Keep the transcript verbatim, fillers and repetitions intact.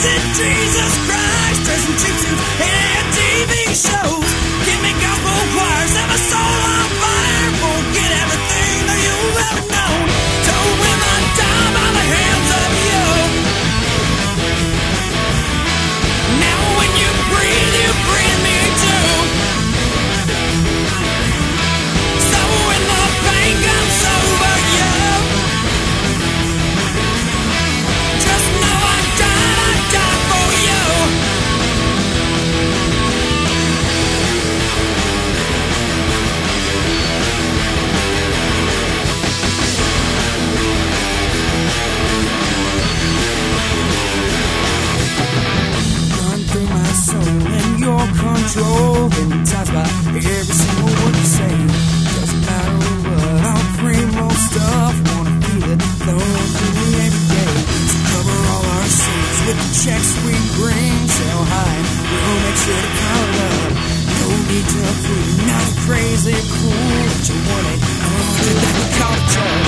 Jesus Christ, dressing cheap suits and T V shows. Give me gospel choirs, set my soul on fire. Forget everything that you've ever known. Told women down by the hands of you. Now when you breathe, you breathe me too. So when the pain comes over you, just know I died, I died for you. Run through my soul and your control, hypnotized by every single word you say. Doesn't matter what, I'll cream more stuff. Wanna feel it flowing through me every day. So cover all our sins with the checks we bring. Sell high, we'll make sure to count it up. No need to prove, not crazy cool, but you want it. Oh, did that we call it joy?